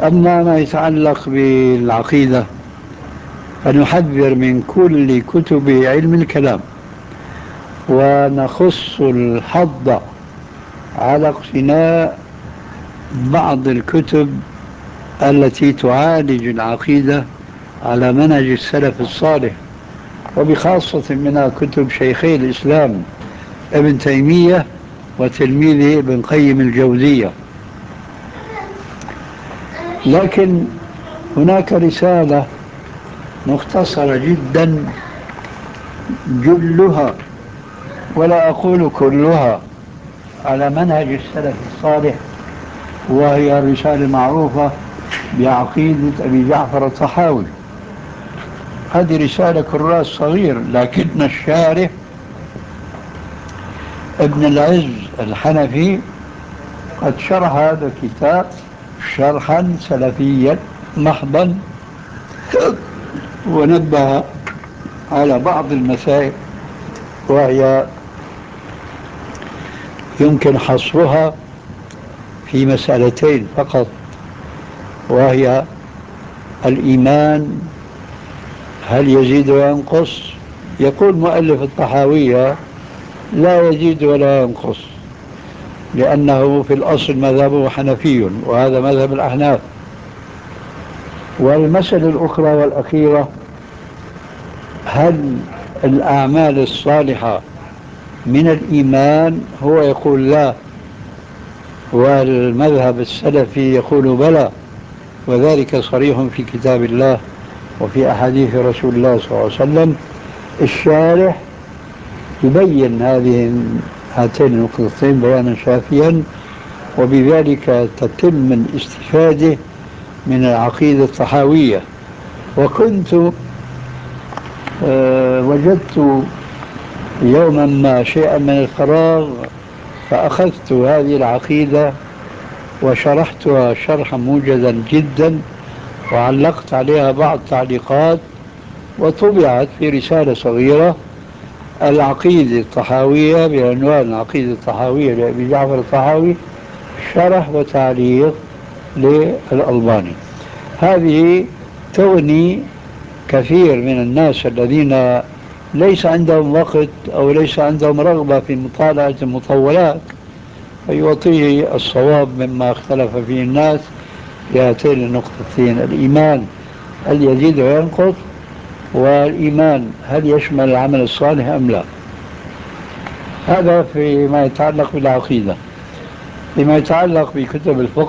أما ما يتعلق بالعقيدة فنحذر من كل كتب علم الكلام، ونخص الحظ على اقتناء بعض الكتب التي تعالج العقيدة على منهج السلف الصالح، وبخاصة منها كتب شيخي الإسلام ابن تيمية وتلميذه ابن قيم الجوزية. لكن هناك رسالة مختصرة جدا جلها ولا أقول كلها على منهج السلف الصالح، وهي الرسالة المعروفة بعقيدة أبي جعفر الطحاوي. هذه رسالة كراس صغير، لكن الشارح ابن العز الحنفي قد شرح هذا الكتاب شرحا سلفيا محضا، ونبه على بعض المسائل وهي يمكن حصرها في مسألتين فقط، وهي الإيمان هل يزيد وينقص؟ يقول مؤلف الطحاوية لا يزيد ولا ينقص، لأنه في الأصل مذهبه حنفي وهذا مذهب الأحناف. والمسألة الأخرى والأخيرة، هل الأعمال الصالحة من الإيمان؟ هو يقول لا، والمذهب السلفي يقول بلى، وذلك صريح في كتاب الله وفي أحاديث رسول الله صلى الله عليه وسلم. الشارح يبين هاتين النقطتين بيانا شافيا، وبذلك تتم الاستفادة من العقيدة الطحاوية. وكنت وجدت يوما ما شيئا من الفراغ، فأخذت هذه العقيدة وشرحتها شرحا موجزا جدا، وعلقت عليها بعض تعليقات، وطبعت في رسالة صغيرة العقيدة الطحاوية بعنوان العقيدة الطحاوية لأبي جعفر الطحاوي، شرح وتعليق للألباني. هذه تغني كثير من الناس الذين ليس عندهم وقت أو ليس عندهم رغبة في مطالعة المطولات، فيعطيه الصواب مما اختلف فيه الناس في هاتين النقطتين: الإيمان هل يزيد وينقص؟ والإيمان هل يشمل العمل الصالح أم لا؟ هذا فيما يتعلق بالعقيدة. فيما يتعلق بكتب الفقه